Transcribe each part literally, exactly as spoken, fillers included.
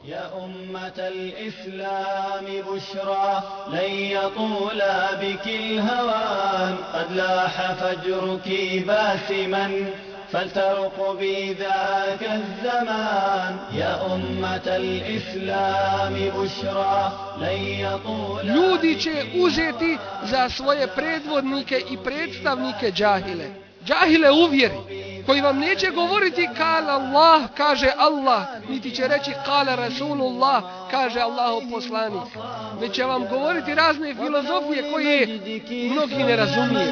يا أمة الإسلام بشرى لن يطول بك الهوان قد لاح فجرك باسما فلترقبي ذاك الزمان يا أمة الإسلام بشرى لن يطول. Ljudi će uzeti za svoje predvodnike i predstavnike džahile. Džahile uvjeri, koji vam neće govoriti kala Allah, kaže Allah, niti će reći kala Rasulullah, kaže Allahov poslanik, već će vam govoriti razne filozofije koje mnogi ne razumiju.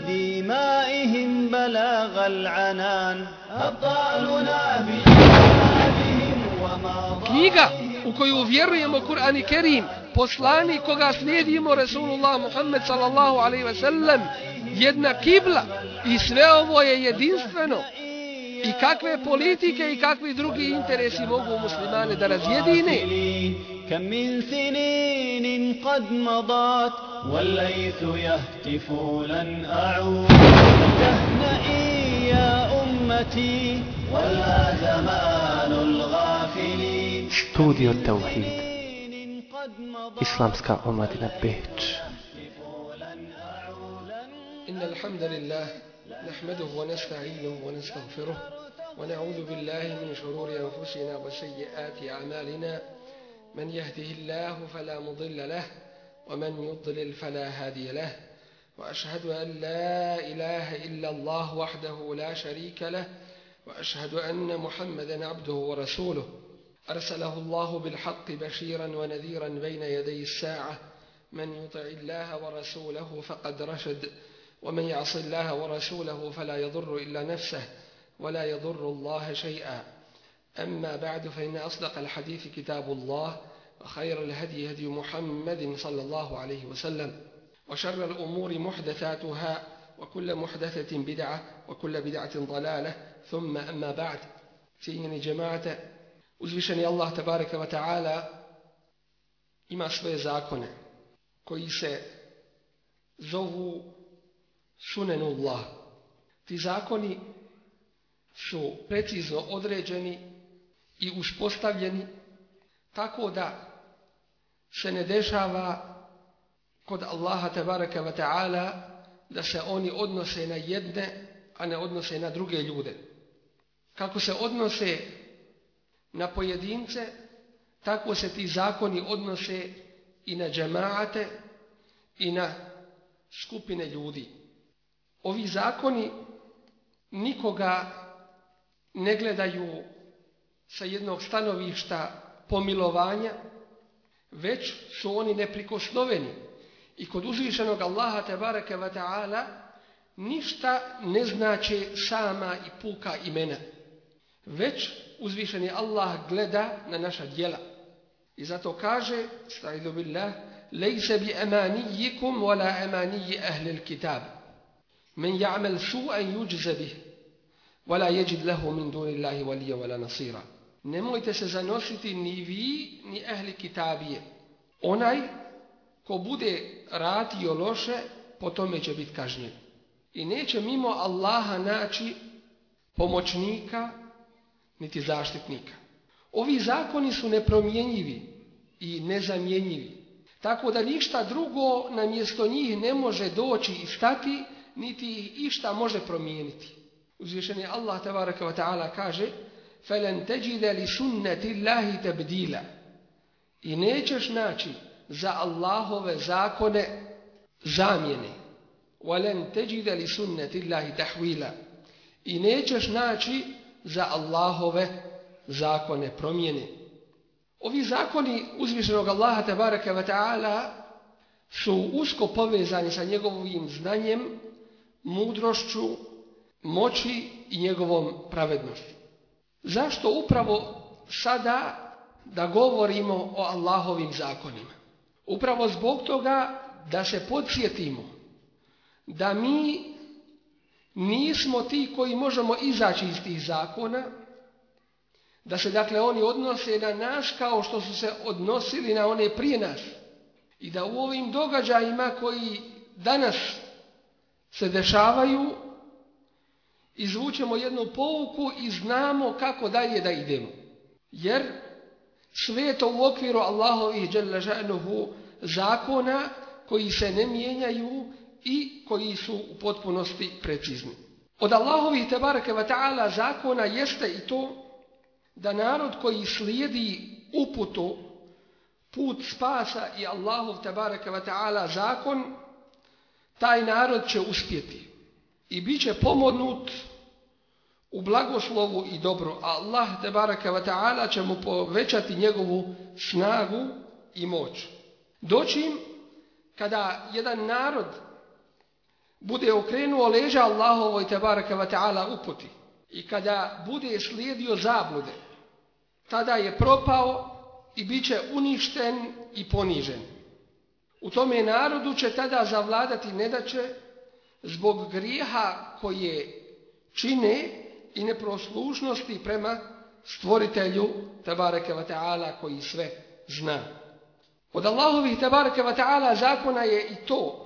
Knjiga u koju vjerujemo, Kur'an i Kerim, poslanik koga slijedimo, Rasulullah Muhammed sallallahu alaihi ve sellem, jedna kibla, i sve ovo je jedinstveno. I kakve politike i kakvi drugi interesi mogu muslimane da razjedine? كم من سنين قد مضت والليث يهتف لن أعود تهنئي يا أمتي ولا زمان الغافلين. Studio Tauhid, Islamska omladina Beč. إن الحمد لله نحمده ونستعينه ونستغفره ونعوذ بالله من شرور أنفسنا وسيئات أعمالنا من يهده الله فلا مضل له ومن يضلل فلا هادي له وأشهد أن لا إله إلا الله وحده لا شريك له وأشهد أن محمدا عبده ورسوله أرسله الله بالحق بشيرا ونذيرا بين يدي الساعة من يطع الله ورسوله فقد رشد ومن يعص الله ورسوله فلا يضر إلا نفسه ولا يضر الله شيئا. أما بعد فإن أصدق الحديث كتاب الله وخير الهدي هدي محمد صلى الله عليه وسلم وشر الأمور محدثاتها وكل محدثة بدعة وكل بدعة ضلالة ثم أما بعد. Cijenjeni džemaate, uzvišeni Allah tebareke ve taala ima svoje zakone koji se zovu sunenullah. Ti zakoni su precizno određeni i uspostavljeni tako da se ne dešava kod Allaha tebareke ve taala da se oni odnose na jedne, a ne odnose na druge ljude. Kako se odnose na pojedince, tako se ti zakoni odnose i na džemaate i na skupine ljudi. Ovi zakoni nikoga ne gledaju sa jednog stanovišta pomilovanja, već su oni neprikosnoveni. I kod uzvišenog Allaha tebareke ve taala ništa ne znače sama i puka imena, već uzvišeni Allah gleda na naša djela. I zato kaže, staidu billah, lejse bi amanijikum wala amaniji ahlil kitab. Men ja'mel su'an yujza bih, wala yajid lahu min dunillahi waliya wala nasira. Nemojte se zanositi ni vi, ni ahli kitabije. Onaj ko bude radio loše, po tome će biti kažnjen. I neće mimo Allaha naći pomoćnika, niti zaštitnika. Ovi zakoni su nepromjenjivi i nezamjenjivi. Tako da ništa drugo na mjesto njih ne može doći i stati, niti ih išta može promijeniti. Uzvišeni Allah tebareke ve taala kaže: "Falan tajida li sunnati Allahi tabdila." I nećeš naći za Allahove zakone zamjene. "Walan tajida li sunnati Allahi tahwila." I nećeš naći za Allahove zakone promjene. Ovi zakoni uzvišenog Allaha tebareke ve taala su usko povezani sa njegovim znanjem, mudrošću, moći i njegovom pravednošću. Zašto upravo sada da govorimo o Allahovim zakonima? Upravo zbog toga da se podsjetimo da mi nismo ti koji možemo izaći iz tih zakona, da se dakle oni odnose na nas kao što su se odnosili na one prije nas. I da u ovim događajima koji danas se dešavaju izvučemo jednu pouku i znamo kako dalje da idemo. Jer Sve to u okviru Allahovih dželle šanuhu zakona koji se ne mijenjaju i koji su u potpunosti precizni. Od Allahovih tebareke ve ta'ala zakona jeste i to da narod koji slijedi uputu, put spasa i Allahov tebareke ve ta'ala zakon, taj narod će uspjeti i bit će pomognut u blagoslovu i dobru. Allah tebareke ve ta'ala će mu povećati njegovu snagu i moć. Dočim kada jedan narod bude okrenuo leđa Allahovoj tebareke ve ta'ala uputi i kada bude slijedio zablude, tada je propao i bit će uništen i ponižen. U tome narodu će tada zavladati nedaće zbog grijeha koje čine i neposlušnosti prema stvoritelju tebareke ve ta'ala koji sve zna. Od Allahovih tebareke ve ta'ala zakona je i to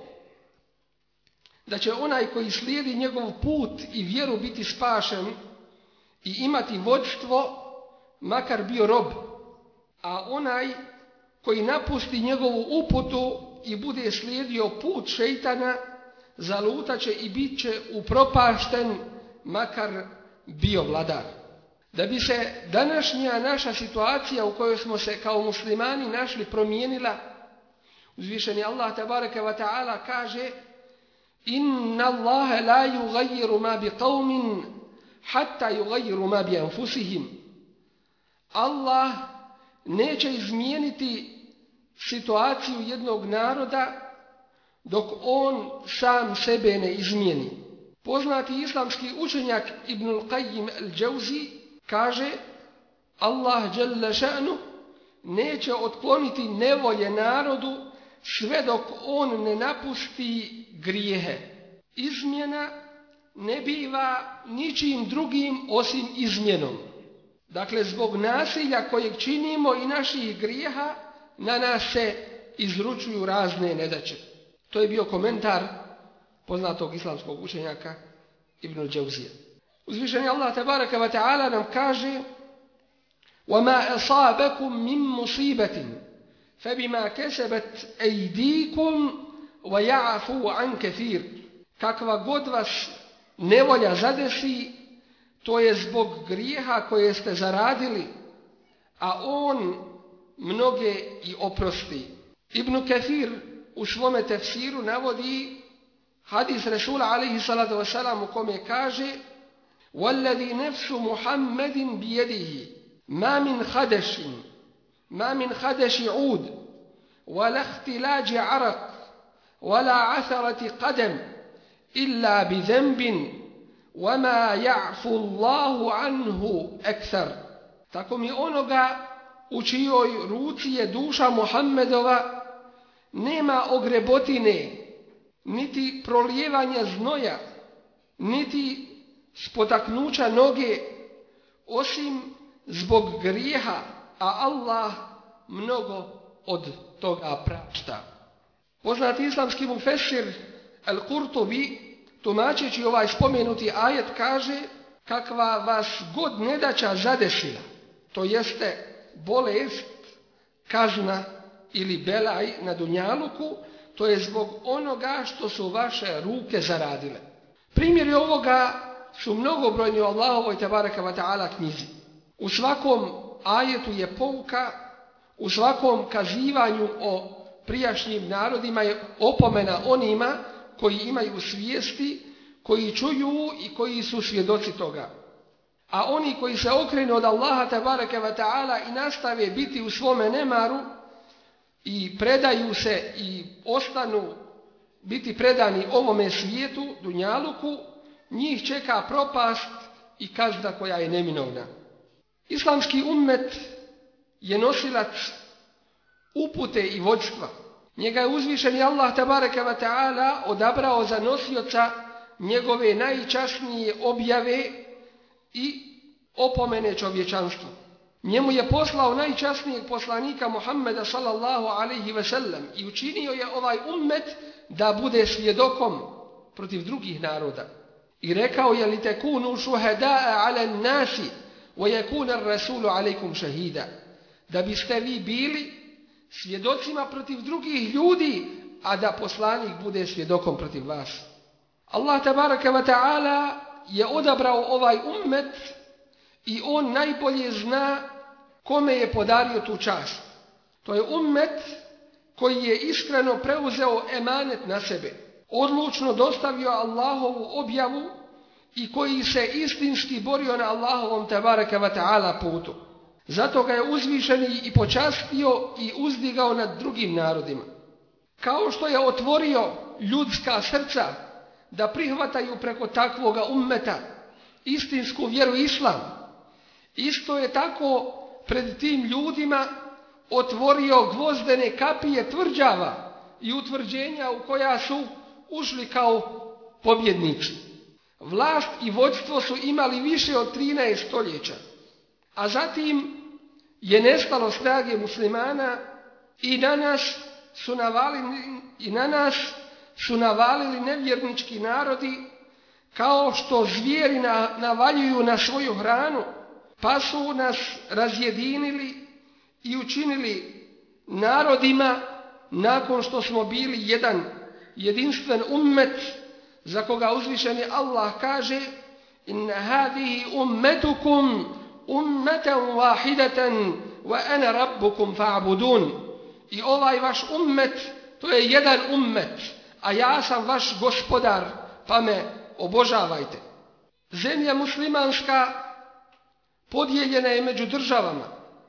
da će onaj koji slijedi njegov put i vjeru biti spašen i imati vodstvo, makar bio rob, a onaj koji napusti njegovu uputu i bude slijedio put šejtana, zalutaće i bit će upropašten, makar bio vladar. Da bi se današnja naša situacija u kojoj smo se kao muslimani našli promijenila, uzvišeni Allah tebareke ve ta'ala kaže: Inna Allahe la yugayyiru ma bi qawmin hatta yugayyiru ma bi anfusihim. Allah neće izmijeniti situaciju jednog naroda dok on sam sebe ne izmijeni. Poznati islamski učenjak Ibnul Qayyim al-Jawzi kaže: Allah dželle ša'nu neće otkloniti nevolje narodu sve dok on ne napusti grijehe. Izmjena ne biva ničim drugim osim izmjenom. Dakle, zbog nasilja kojeg činimo i naših grijeha na nas se izručuju razne nedaće. To je bio komentar poznatog islamskog učenjaka Ibnul Džauzija. Uzvišeni Allah tebareke ve ta'ala nam kaže: وَمَا أَصَابَكُم مِّن مُّصِيبَةٍ فَبِمَا كَسَبَتْ أَيْدِيكُمْ وَيَعْفُو عَنْ كَثِيرٍ. Kakva god vas nevolja zadesi, to je zbog grijeha koje ste zaradili, a on mnoge i oprosti. Ibn Kathir u svome tefsiru navodi hadis Resula alaihi salatu wasalam u kome kaže: وَالَّذِي نَفْسُ مُحَمَّدٍ بِيَدِهِ مَا مِنْ خَدَشٍ مَا مِنْ خَدَشِ عُودٍ وَلَا اخْتِلَاجِ عَرَقٍ وَلَا عَثَرَةِ قَدَمٍ إِلَّا بِذَنْبٍ وَمَا يَعْفُ اللَّهُ عَنْهُ أَكْثَرٍ. Tako mi onoga u čijoj ruci je duša Muhammedova nema ogrebotine, niti prolijevanja znoja, niti spotaknuća noge, osim zbog grijeha, a Allah mnogo od toga prašta. Poznati islamski mufesir Al-Qurtubi, tumačeći ovaj spomenuti ajet, kaže: kakva vas god nedaća zadesila, to jeste bolest, kazna ili belaj na dunjaluku, to je zbog onoga što su vaše ruke zaradile. Primjeri ovoga su mnogobrojni u Allahovoj tebareke ve ta'ala knjizi. U svakom ajetu je pouka, u svakom kazivanju o prijašnjim narodima je opomena onima koji imaju svijesti, koji čuju i koji su svjedoci toga. A oni koji se okrenu od Allaha tebareke ve ta'ala i nastave biti u svome nemaru i predaju se i ostanu biti predani ovome svijetu, dunjaluku, njih čeka propast i kazna koja je neminovna. Islamski ummet je nosilac upute i vođstva. Njega je uzvišeni Allah tebareke ve ta'ala odabrao za nosioca njegove najčasnije objave i opomene čovječanstvu. Njemu je poslao najčasnijeg poslanika Muhammeda sallallahu alaihi ve sellem i učinio je ovaj ummet da bude svjedokom protiv drugih naroda. I rekao je: li tekunu šuhada'a ala nasi wa yakuna ar-rasulu alaikum shahida. da biste vi bili svjedocima protiv drugih ljudi, a da poslanik bude svjedokom protiv vas. Allah tabaraka wa ta'ala je odabrao ovaj ummet i on najbolje zna kome je podario tu čast. To je ummet koji je iskreno preuzeo emanet na sebe, odlučno dostavio Allahovu objavu i koji se istinski borio na Allahovom tabaraka wa ta'ala putu. Zato ga je uzvišeni i počastio i uzdigao nad drugim narodima. Kao što je otvorio ljudska srca da prihvataju preko takvoga ummeta istinsku vjeru islam, isto je tako pred tim ljudima otvorio gvozdene kapije tvrđava i utvrđenja u koja su ušli kao pobjednici. Vlast i vođstvo su imali više od trinaest stoljeća, a zatim je nestalo snage muslimana i na nas su navalili, i na nas su navalili nevjernički narodi kao što zvijeri na, navaljuju na svoju hranu, pa su nas razjedinili i učinili narodima nakon što smo bili jedan jedinstven ummet za koga uzvišeni Allah kaže: inna hadihi ummetukum ummatan wahidatan wa ana rabbukum fa'budun. I ovaj vaš ummet, to je jedan ummet, a ja sam vaš gospodar, pa me obožavajte. Zemlja muslimanska podijeljena je među državama.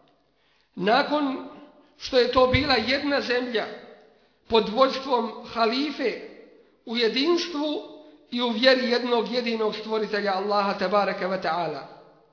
Nakon što je to bila jedna zemlja pod vođstvom halife u jedinstvu i u vjeri jednog jedinog stvoritelja Allaha tabaraka wa ta'ala.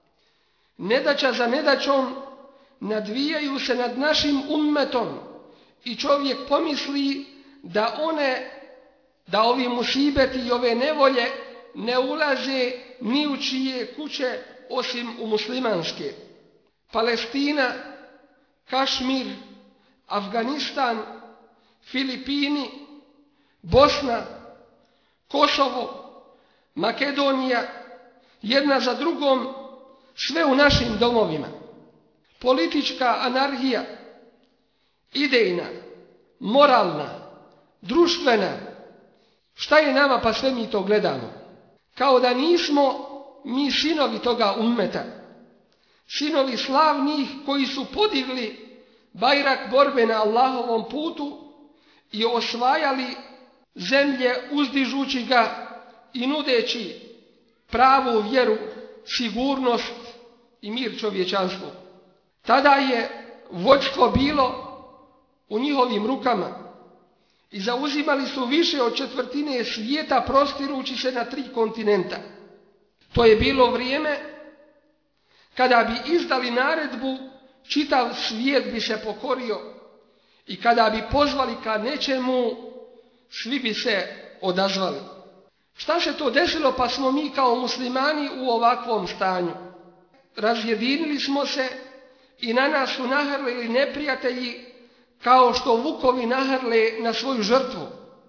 Nedaća za nedaćom nadvijaju se nad našim ummetom i čovjek pomisli da one, da ovi musibeti i ove nevolje ne ulaze ni u čije kuće osim u muslimanske. Palestina, Kašmir, Afganistan, Filipini, Bosna, Kosovo, Makedonija, jedna za drugom, sve u našim domovima. Politička anarhija, idejna, moralna, društvena. Šta je nama pa sve mi to gledamo? Kao da nismo mi sinovi toga ummeta, sinovi slavnih koji su podigli bajrak borbe na Allahovom putu i osvajali zemlje uzdižući ga i nudeći pravu vjeru, sigurnost i mir čovječanstvu. Tada je vođstvo bilo u njihovim rukama i zauzimali su više od četvrtine svijeta prostirući se na tri kontinenta. To je bilo vrijeme kada bi izdali naredbu, čitav svijet bi se pokorio i kada bi pozvali ka nečemu, svi bi se odazvali. Šta se to desilo pa smo mi kao muslimani u ovakvom stanju? Razjedinili smo se i na nas su nahrlili neprijatelji kao što vukovi nahrle na svoju žrtvu.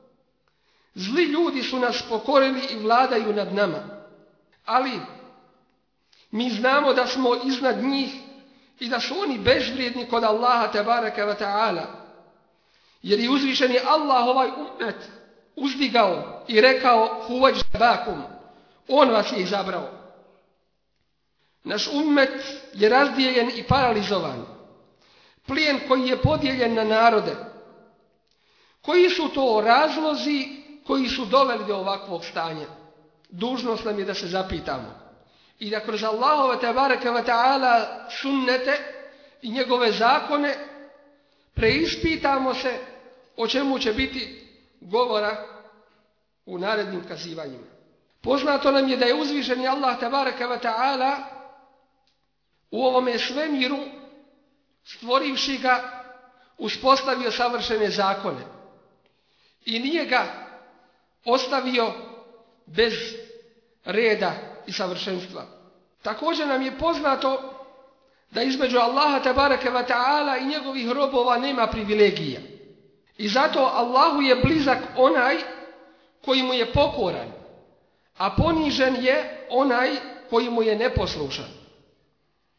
Zli ljudi su nas pokorili i vladaju nad nama. Ali mi znamo da smo iznad njih i da su oni bezvrijedni kod Allaha tabaraka wa ta'ala. Jer je uzvišeni Allah ovaj ummet uzdigao i rekao: huvaj žabakum, on vas je izabrao. Naš ummet je razdijeljen i paralizovan. Plijen koji je podijeljen na narode. Koji su to razlozi koji su doveli do ovakvog stanja? Dužnost nam je da se zapitamo i da kroz Allahove tabaraka wa ta'ala sunnete i njegove zakone preispitamo se o čemu će biti govora u narednim kazivanjima. Poznato nam je da je uzvišeni Allah tabaraka wa ta'ala u ovome svemiru, stvorivši ga, uspostavio savršene zakone i nije ga ostavio bez reda i savršenstva. Također nam je poznato da između Allaha tabaraka wa ta'ala i njegovih robova nema privilegija. I zato Allahu je blizak onaj koji mu je pokoran, a ponižen je onaj koji mu je neposlušan.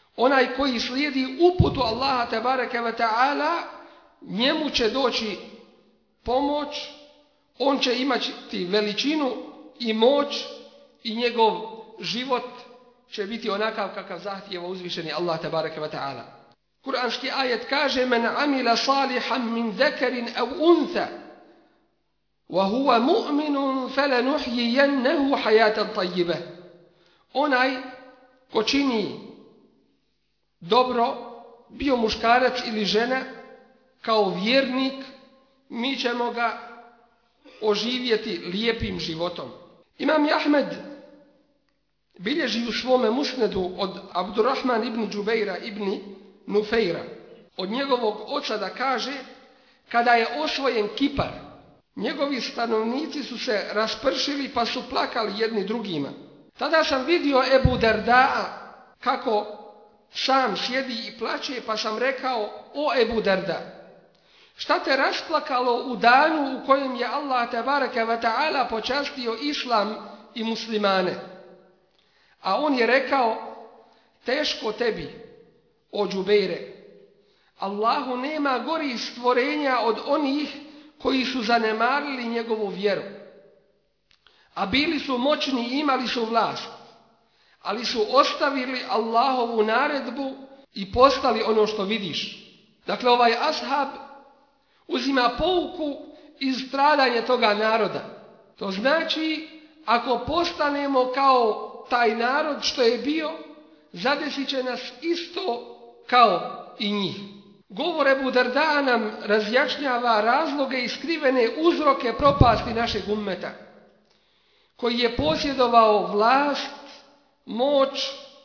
Onaj koji slijedi uputu Allaha tebareke ve ta'ala, njemu će doći pomoć, on će imati veličinu i moć i njegov život će biti onakav kakav zahtijeva uzvišeni Allah tebareke ve ta'ala. Kur'anski ajet kaže: men amila salihan min zakarin aw untha wa huwa mu'minun falanuhyiyannahu hayatan tayyibah. Onaj ko čini dobro, bio muškarac ili žena, kao vjernik, mi ćemo ga oživjeti lijepim životom. Imam Ahmed bilježi u svome musnedu od Abdurrahman ibn Džubeira ibn Nufeira, od njegovog oca, da kaže: kada je osvojen Kipar, njegovi stanovnici su se raspršili pa su plakali jedni drugima. Tada sam vidio Ebu Dardaa kako sam sjedi i plaće, pa sam rekao: o Ebu Darda, šta te rasplakalo u danu u kojem je Allah tebareke ve ta'ala počastio islam i muslimane? A on je rekao: teško tebi, o Džubeire, Allahu nema gorih stvorenja od onih koji su zanemarili njegovu vjeru, a bili su moćni i imali su vlast, ali su ostavili Allahovu naredbu i postali ono što vidiš. Dakle, ovaj ashab uzima pouku iz stradanja toga naroda. To znači, ako postanemo kao taj narod što je bio, zadesit će nas isto kao i njih. Govor Ebu Darda nam razjašnjava razloge i skrivene uzroke propasti našeg ummeta, koji je posjedovao vlast, moć,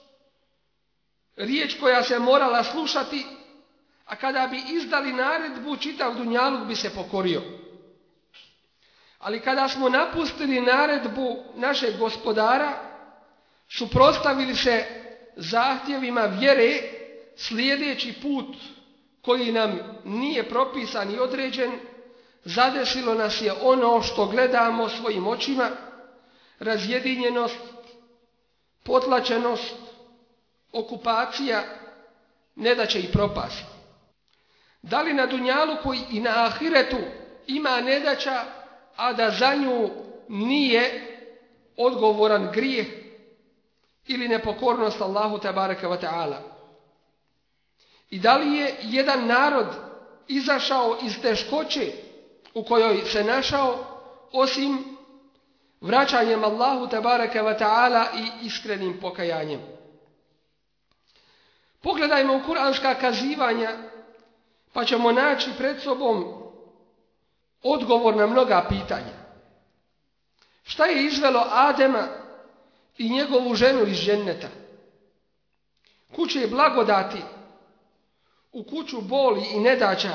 riječ koja se morala slušati, a kada bi izdali naredbu, čitav dunjaluk bi se pokorio. Ali kada smo napustili naredbu našeg gospodara, suprotstavili se zahtjevima vjere, slijedeći put koji nam nije propisan i određen, zadesilo nas je ono što gledamo svojim očima: razjedinjenost, potlačenost, okupacija, nedaće i propast. Da li na dunjaluku i na ahiretu ima nedaća, a da za nju nije odgovoran grijeh ili nepokornost Allahu tebareke ve ta'ala? I da li je jedan narod izašao iz teškoće u kojoj se našao, osim vraćanjem Allahu tebareke ve ta'ala i iskrenim pokajanjem? Pogledajmo u kuranska kazivanja, pa ćemo naći pred sobom odgovor na mnoga pitanja. Šta je izvelo Adema i njegovu ženu iz dženneta, kuće blagodati, u kuću boli i nedaća?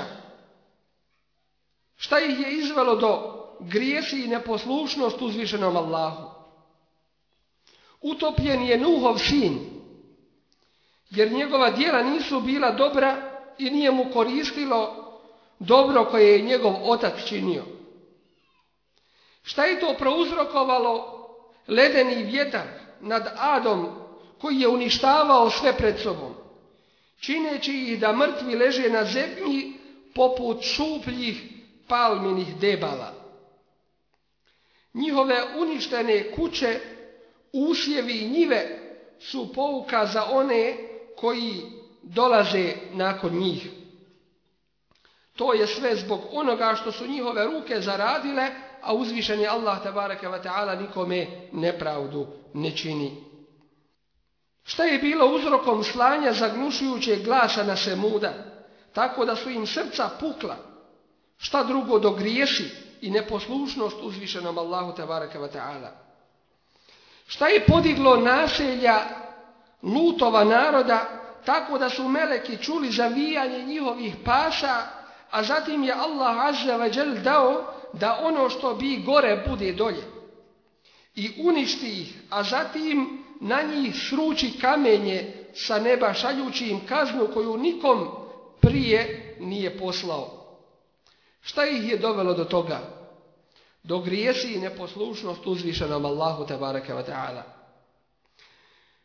Šta ih je izvelo do grijesi i neposlušnost uzvišenom Allahu? Utopljen je Nuhov sin, jer njegova djela nisu bila dobra i nije mu koristilo dobro koje je njegov otac činio. Šta je to prouzrokovalo ledeni vjetar nad Adom, koji je uništavao sve pred sobom, čineći ih da mrtvi leže na zemlji poput šupljih palminih debala? Njihove uništene kuće, usjevi i njive su pouka za one koji dolaze nakon njih. To je sve zbog onoga što su njihove ruke zaradile, a uzvišeni Allah tebareke ve ta'ala nikome nepravdu ne čini. Šta je bilo uzrokom slanja zagnušujućeg glasa na Semuda, tako da su im srca pukla? Šta drugo do grijesi i neposlušnost uzvišenom Allahu tebareke ve ta'ala? Šta je podiglo naselja Lutova naroda, tako da su meleki čuli zavijanje njihovih pasa, a zatim je Allah azza wa džel dao da ono što bi gore bude dolje, i uništi ih, a zatim na njih sruči kamenje sa neba, šaljući im kaznu koju nikom prije nije poslao? Šta ih je dovelo do toga? Do grijesi i neposlušnost uzvišenom Allahu tebareke ve ta'ala.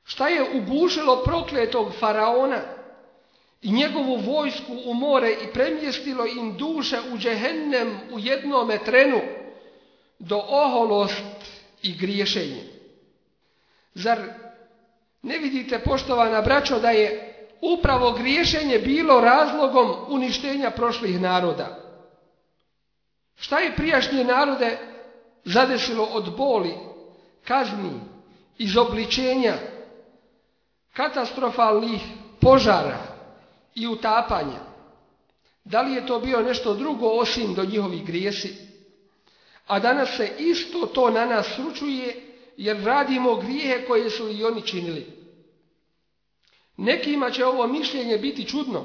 Šta je ugušilo prokletog faraona i njegovu vojsku u more i premjestilo im duše u džehennem u jednome trenu do oholost i griješenje? Zar ne vidite, poštovana braćo, da je upravo griješenje bilo razlogom uništenja prošlih naroda? Šta je prijašnje narode zadesilo od boli, kazni, izobličenja, katastrofalnih požara i utapanja? Da li je to bio nešto drugo osim do njihovih grijesi? A danas se isto to na nas sručuje, jer radimo grijehe koje su i oni činili. Nekima će ovo mišljenje biti čudno,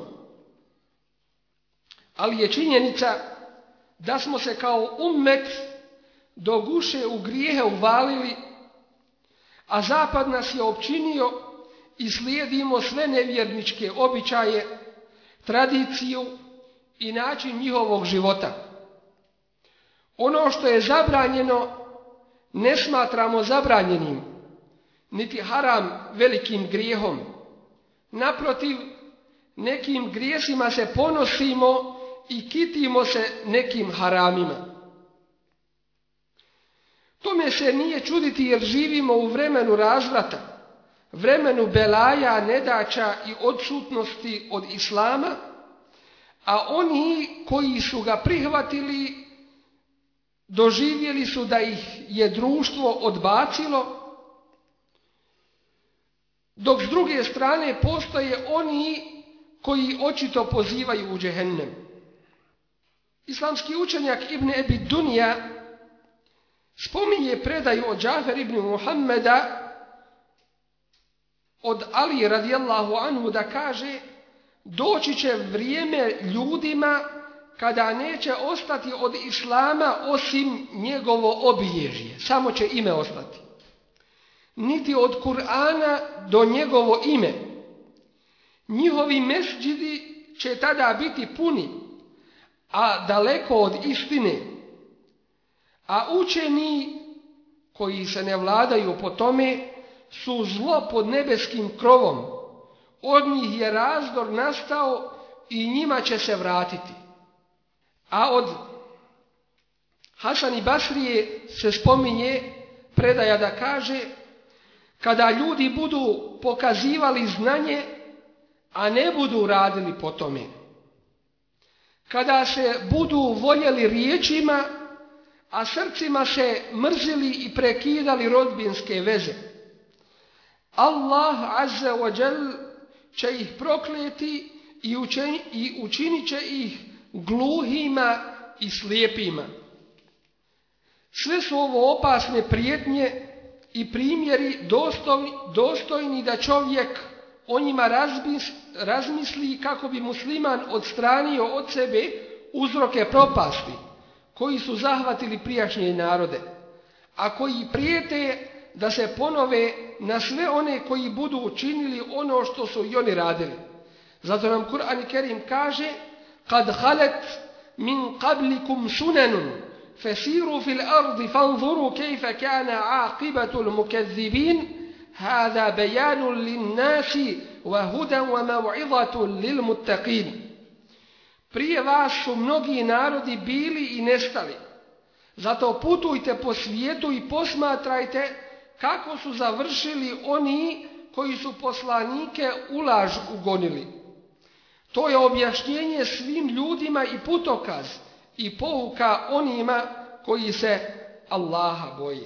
ali je činjenica da smo se kao ummet do guše u grijehe uvalili, a zapad nas je opčinio i slijedimo sve nevjerničke običaje, tradiciju i način njihovog života. Ono što je zabranjeno ne smatramo zabranjenim, niti haram velikim grijehom. Naprotiv, nekim grijesima se ponosimo i kitimo se nekim haramima. Tome se nije čuditi, jer živimo u vremenu razvrata, vremenu belaja, nedaća i odsutnosti od islama, a oni koji su ga prihvatili doživjeli su da ih je društvo odbacilo, dok s druge strane postoje oni koji očito pozivaju u džehennem. Islamski učenjak Ibn Ebi Dunja spominje predaju od Džafer ibn Muhammeda od Ali radijallahu anhu da kaže: doći će vrijeme ljudima kada neće ostati od islama osim njegovo obilježje, samo će ime ostati. Niti od Kur'ana do njegovo ime. Njihovi mesdžidi će tada biti puni, a daleko od istine. A učeni koji se ne vladaju po tome su zlo pod nebeskim krovom. Od njih je razdor nastao i njima će se vratiti. A od Hasan i Basrije se spominje predaja da kaže: kada ljudi budu pokazivali znanje, a ne budu radili po tome, kada se budu voljeli riječima, a srcima se mrzili i prekidali rodbinske veze, Allah azza wa jal će ih prokleti i, učeni, i učinit će ih gluhima i slijepima. Sve su ovo opasne prijetnje i primjeri dostojni, dostojni da čovjek o njima razmis, razmisli kako bi musliman odstranio od sebe uzroke propasti koji su zahvatili prijašnje narode, a koji prijete da se ponove na sve one koji budu učinili ono što su i oni radili. Zato nam Kur'an Kerim kaže: kad halet min qablikum sunanun fasiru fil ardi fanzuru kejfa kana aqibatul mukazzibin hada bayanun lin nasi wa hudan wa maw'izatun lil muttaqin. Prije vas su mnogi narodi bili i nestali. Zato putujte po svijetu i posmatrajte kako su završili oni koji su poslanike u laž ugonili. To je objašnjenje svim ljudima i putokaz i pouka onima koji se Allaha boji.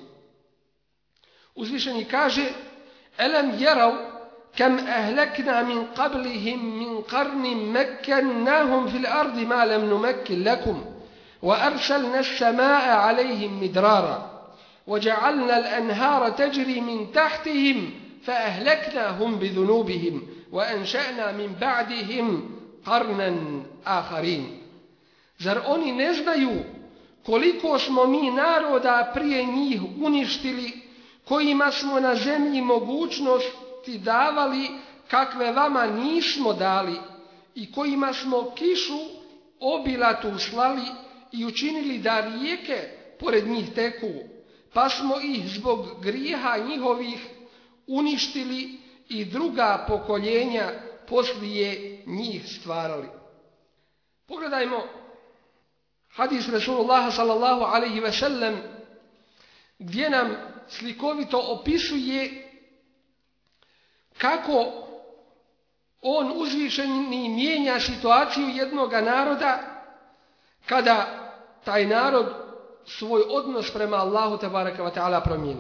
Uzvišeni kaže: Alam yaraw kam ahlakna min qablihim min qarnin makkannahum fil ardi ma lam numakkin lakum wa arsalna as-samaa'a 'alayhim midrara وجعلنا الأنهار تجري من تحتهم فأهلكناهم بذنوبهم وأنشأنا من بعدهم قرنا آخرين. Zar oni ne znaju koliko smo mi naroda prije njih uništili, kojima smo na zemlji mogućnosti davali kakve vama nismo dali i kojima smo kišu obilatu slali i učinili da rijeke pored njih teku, pa smo ih zbog grijeha njihovih uništili i druga pokoljenja poslije njih stvarali. Pogledajmo hadis Rasulullaha sallallahu alaihi ve sellem gdje nam slikovito opisuje kako on uzvišeni mijenja situaciju jednog naroda kada taj narod svoj odnos prema Allahu tebareke ve taala promijeni.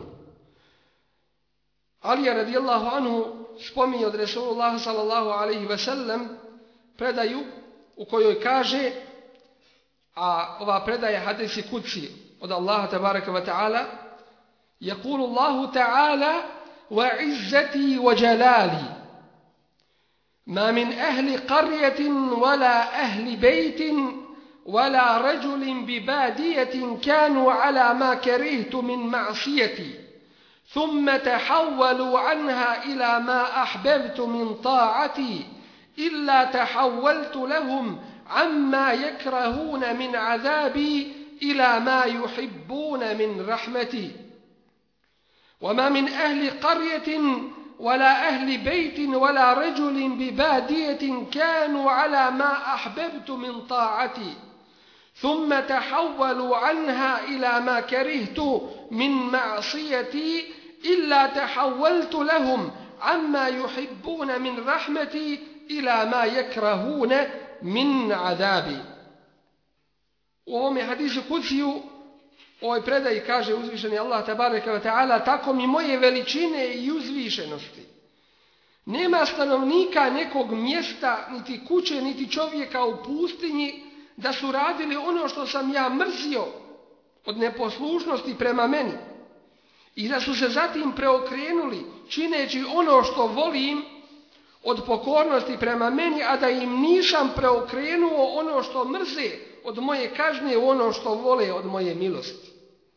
Alija radijallahu anhu spominje od Rasulullaha sallallahu alaihi ve sellem predaju u kojoj kaže, a ova predaja hadisi kudsi od Allaha tebareke ve taala, يقول الله تعالى وعزتي وجلالي ما من أهل قرية ولا أهل بيت ولا رجل ببادية كانوا على ما كرهت من معصيتي ثم تحولوا عنها إلى ما أحببت من طاعتي إلا تحولت لهم عما يكرهون من عذابي إلى ما يحبون من رحمتي وما من أهل قرية ولا أهل بيت ولا رجل ببادية كانوا على ما أحببت من طاعتي ثم تحولوا عنها إلى ما كرهت من معصيتي إلا تحولت لهم عما يحبون من رحمتي إلى ما يكرهون من عذابي. U ovome hadisu kudsiju ovoj predaji kaže uzvišeni Allah tebareke ve taala, tako mi moje veličine i uzvišenosti nema stanovnika nekog mjesta, niti kuće, niti čovjeka u pustinji da su radili ono što sam ja mrzio od neposlušnosti prema meni i da su se zatim preokrenuli čineći ono što volim od pokornosti prema meni, a da im nisam preokrenuo ono što mrze od moje kažnje u ono što vole od moje milosti.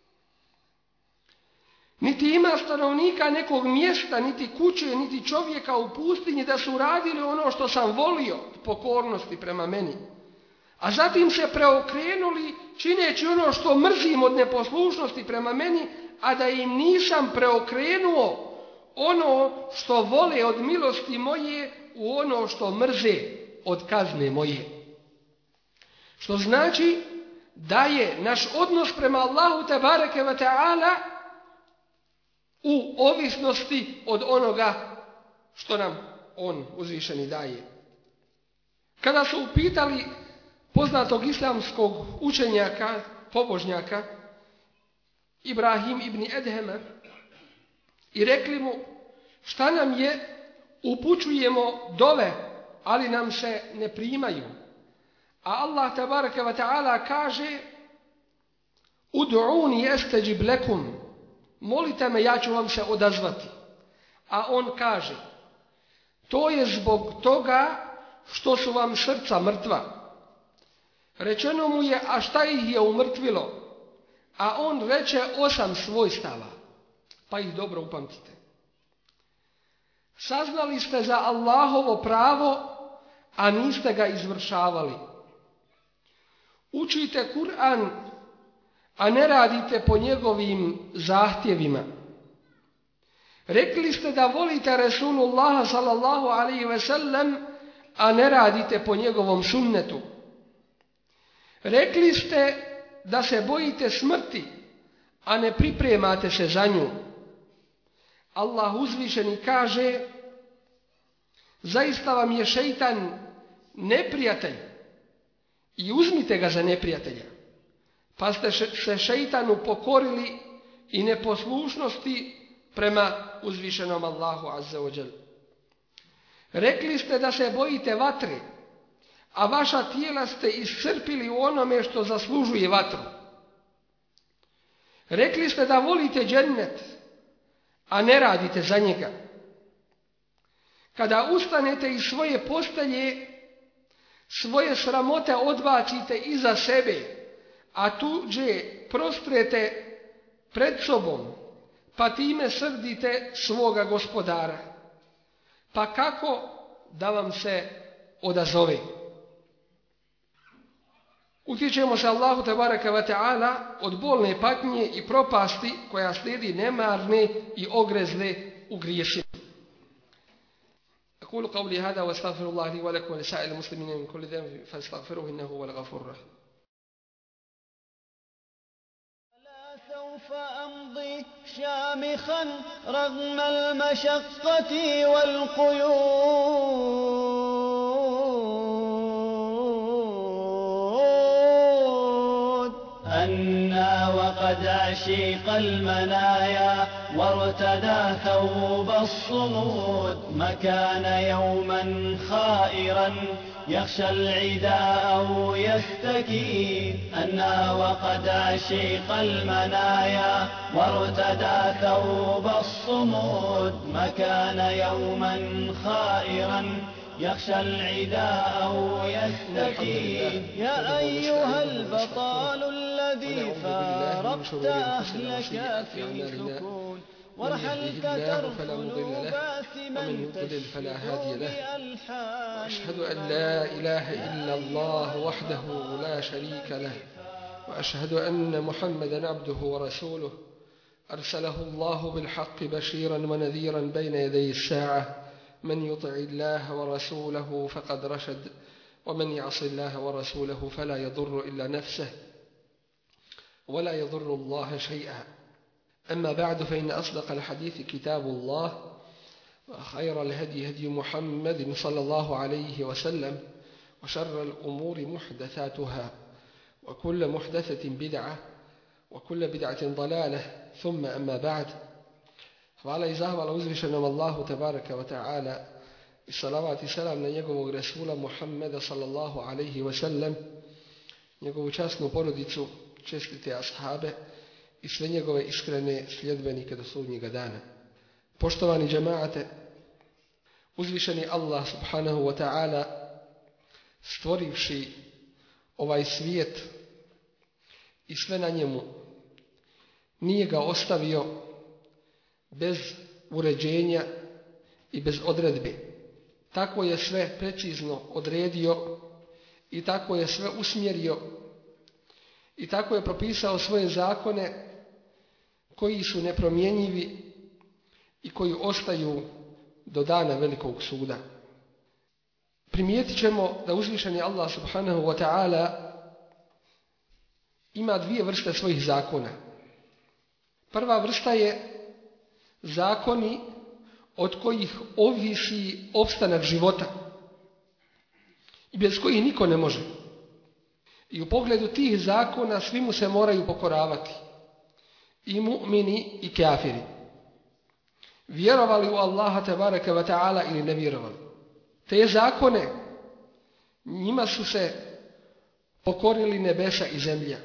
Niti ima stanovnika nekog mjesta, niti kuće, niti čovjeka u pustinji da su radili ono što sam volio od pokornosti prema meni, a zatim se preokrenuli čineći ono što mrzim od neposlušnosti prema meni, a da im nisam preokrenuo ono što vole od milosti moje u ono što mrze od kazne moje. Što znači da je naš odnos prema Allahu tebareke ve taala u ovisnosti od onoga što nam on uzvišeni daje. Kada su upitali poznatog islamskog učenjaka, pobožnjaka Ibrahim ibn Edhema i rekli mu, šta nam je, upućujemo dove, ali nam se ne primaju. A Allah tebareke ve taala kaže, ud'uni astajib lakum, molite me, ja ću vam se odazvati. A on kaže, to je zbog toga što su vam srca mrtva. Rečeno mu je, a šta ih je umrtvilo? A on reče, osam svojstava, pa ih dobro upamtite. Saznali ste za Allahovo pravo, a niste ga izvršavali. Učite Kur'an, a ne radite po njegovim zahtjevima. Rekli ste da volite Resulullaha sallallahu alaihi ve sellem, a ne radite po njegovom sunnetu. Rekli ste da se bojite smrti, a ne pripremate se za nju. Allah uzvišeni kaže, zaista vam je šeitan neprijatelj i uzmite ga za neprijatelja. Pa ste se šeitanu pokorili i neposlušnosti prema uzvišenom Allahu azza wa jal. Rekli ste da se bojite vatre, a vaša tijela ste iscrpili u onome što zaslužuje vatru. Rekli ste da volite džennet, a ne radite za njega. Kada ustanete iz svoje postelje, svoje sramote odbacite iza sebe, a tuđe prostrete pred sobom, pa time srdite svoga gospodara. Pa kako da vam se odazove? Utječemo se Allahu tebareke ve taala od bolne patnje i propasti koja slijedi nemarne i ogrezle u grijesima. أقول قولي هذا واستغفر الله لي ولكم ولسائر المسلمين من كل ذنب فاستغفروه إنه هو الغفور الرحيم. لا سوف أمضي شامخا رغم المشقة والقيود أنا وقد عشيق المنايا وارتدى ثوب الصمود ما كان يوما خائرا يخشى العداء أو يستكين أنا وقد عشيق المنايا وارتدى ثوب الصمود ما كان يوما خائرا يخشى العداء أو يستكين يا أيها البطال الذي فارقت أهلك في سكون ورحلت ترفل باسما فلا هادي له. وأشهد أن لا إله إلا الله وحده لا شريك له وأشهد أن محمدا عبده ورسوله أرسله الله بالحق بشيرا ونذيرا بين يدي الساعة من يطع الله ورسوله فقد رشد ومن يعص الله ورسوله فلا يضر إلا نفسه ولا يضر الله شيئا. أما بعد فإن أصدق الحديث كتاب الله وخير الهدي هدي محمد صلى الله عليه وسلم وشر الأمور محدثاتها وكل محدثة بدعة وكل بدعة ضلالة ثم أما بعد. Hvala i zahvala uzvišenom Allahu tebareka wa ta'ala i salavat i salam na njegovog Rasula Muhammeda sallallahu alaihi wa sallam, njegovu časnu porodicu, čestite ashabe i sve njegove iskrene sljedbenike do sudnjega dana. Poštovani džemaate, uzvišeni Allah subhanahu wa ta'ala stvorivši ovaj svijet i sve na njemu nije ga ostavio bez uređenja i bez odredbi. Tako je sve precizno odredio i tako je sve usmjerio i tako je propisao svoje zakone koji su nepromjenjivi i koji ostaju do dana velikog suda. Primijetit ćemo da uzvišeni Allah subhanahu wa ta'ala ima dvije vrste svojih zakona. Prva vrsta je zakoni od kojih ovisi opstanak života i bez kojih niko ne može. I u pogledu tih zakona svi mu se moraju pokoravati, i mu'mini i kafiri, vjerovali u Allaha tebareke wa ta'ala ili ne vjerovali. Te zakone, njima su se pokorili nebesa i zemlja.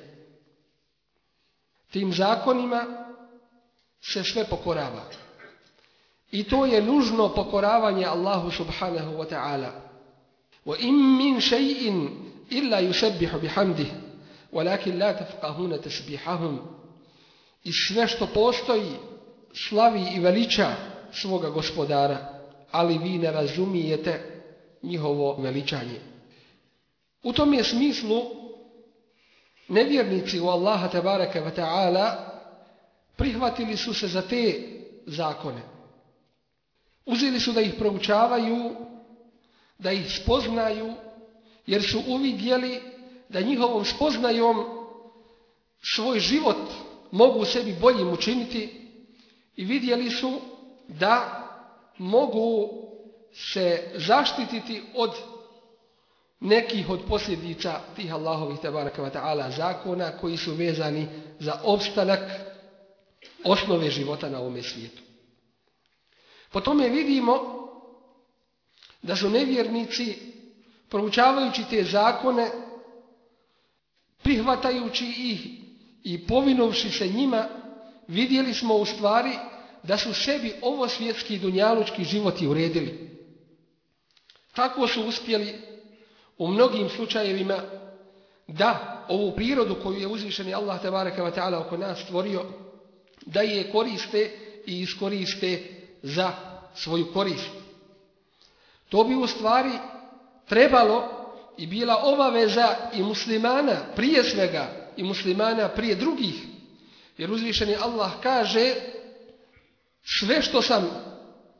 Tim zakonima se sve pokorava. I to je nužno pokoravanje Allahu subhanahu wa ta'ala. وَإِن مِّن شَيْءٍ إِلَّا يُسَبِّحُ بِحَمْدِهِ وَلَكِنْ لَا تَفْقَهُونَ تَسْبِحَهُمْ. I sve što postoji slavi i veliča svoga gospodara, ali vi ne razumijete njihovo veličanje. U tom je smislu nevjernici u Allaha tebareke wa ta'ala prihvatili su se za te zakone. Uzeli su da ih proučavaju, da ih spoznaju, jer su uvidjeli da njihovom spoznajom svoj život mogu sebi boljim učiniti i vidjeli su da mogu se zaštititi od nekih od posljedica tih Allahovih tebareke wa ta'ala zakona koji su vezani za opstanak osnove života na ovome svijetu. Po tome vidimo da su nevjernici, proučavajući te zakone, prihvatajući ih i povinovši se njima, vidjeli smo u stvari da su sebi ovo svjetski dunjalučki život i uredili. Tako su uspjeli u mnogim slučajevima da ovu prirodu koju je uzvišeni Allah tebareke wa ta'ala oko nas stvorio, da je koriste i iskoriste za svoju korist. To bi u stvari trebalo i bila obaveza i muslimana prije svega i muslimana prije drugih. Jer uzvišeni Allah kaže: sve što sam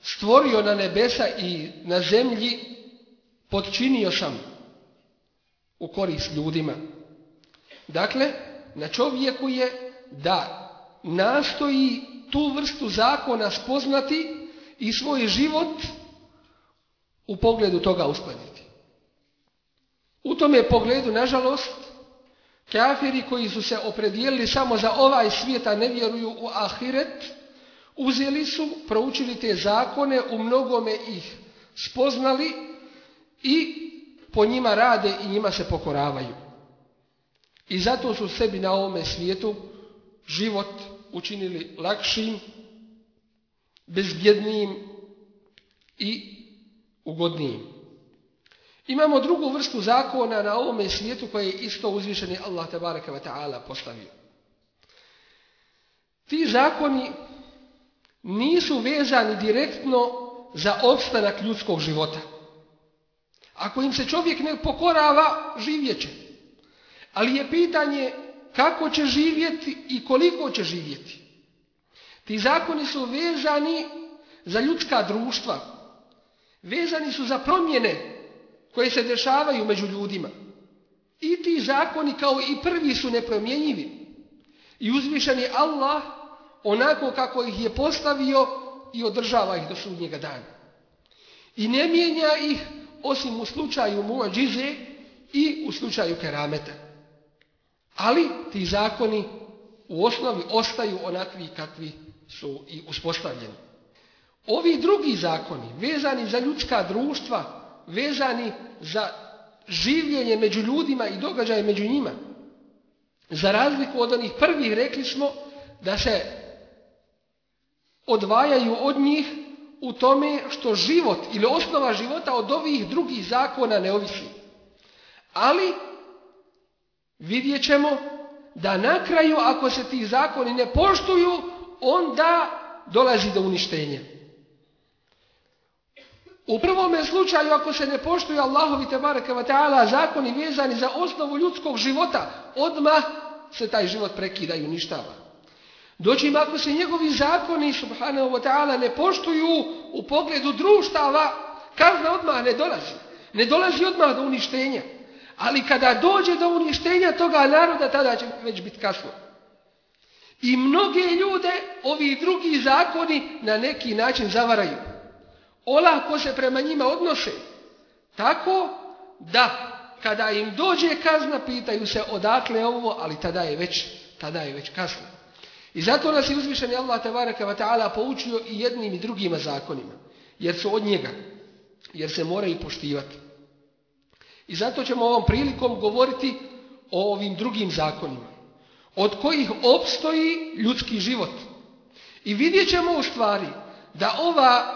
stvorio na nebesa i na zemlji, potčinio sam u korist ljudima. Dakle, na čovjeku je da nastoji tu vrstu zakona spoznati i svoj život u pogledu toga uskladiti. U tome pogledu, nažalost, kafiri koji su se opredijelili samo za ovaj svijet, a ne vjeruju u ahiret, uzeli su, proučili te zakone, u mnogome ih spoznali i po njima rade i njima se pokoravaju. I zato su sebi na ovome svijetu život učinili lakšim, bezbjednijim i ugodnijim. Imamo drugu vrstu zakona na ovome svijetu koje je isto uzvišeni Allah tebareke ve taala postavio. Ti zakoni nisu vezani direktno za opstanak ljudskog života. Ako im se čovjek ne pokorava, živjet će. Ali je pitanje kako će živjeti i koliko će živjeti. Ti zakoni su vezani za ljudska društva. Vezani su za promjene koje se dešavaju među ljudima. I ti zakoni kao i prvi su nepromjenjivi. I uzvišeni Allah onako kako ih je postavio i održava ih do sudnjega dana. I ne mijenja ih osim u slučaju muadžize i u slučaju kerameta. Ali ti zakoni u osnovi ostaju onakvi kakvi su i uspostavljeni. Ovi drugi zakoni, vezani za ljudska društva, vezani za življenje među ljudima i događaje među njima, za razliku od onih prvih, rekli smo da se odvajaju od njih u tome što život ili osnova života od ovih drugih zakona ne ovisi. Ali vidjet ćemo da na kraju, ako se ti zakoni ne poštuju, onda dolazi do uništenja. U prvome slučaju, ako se ne poštuju Allahovi tebareke ve taala zakoni vezani za osnovu ljudskog života, odmah se taj život prekida i uništava. Dočim ako se njegovi zakoni subhanahu wa ta'ala ne poštuju u pogledu društava, kazna odmah ne dolazi. Ne dolazi odmah do uništenja. Ali kada dođe do uništenja toga naroda, tada će već biti kasno. I mnoge ljude ovi drugi zakoni na neki način zavaraju. Olako se prema njima odnose. Tako da kada im dođe kazna, pitaju se odakle ovo, ali tada je već, tada je već kasno. I zato nas je uzvišeni Allah tebareke ve taala poučio i jednim i drugima zakonima. Jer su od njega. Jer se moraju poštivati. I zato ćemo ovom prilikom govoriti o ovim drugim zakonima, od kojih opstoji ljudski život. I vidjet ćemo u stvari da ova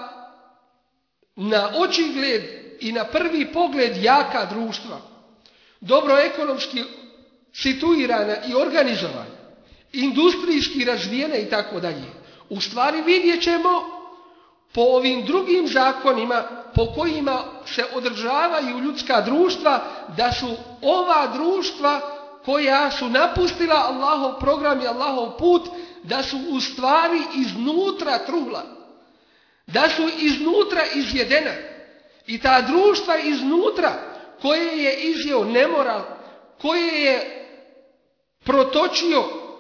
na očigled i na prvi pogled jaka društva, dobro ekonomski situirana i organizovana, industrijski razvijena i tako dalje, u stvari vidjet ćemo po ovim drugim zakonima po kojima se održavaju ljudska društva, da su ova društva koja su napustila Allahov program i Allahov put, da su u stvari iznutra truhla, da su iznutra izjedena. I ta društva iznutra koje je izjeo nemoral, koje je protočio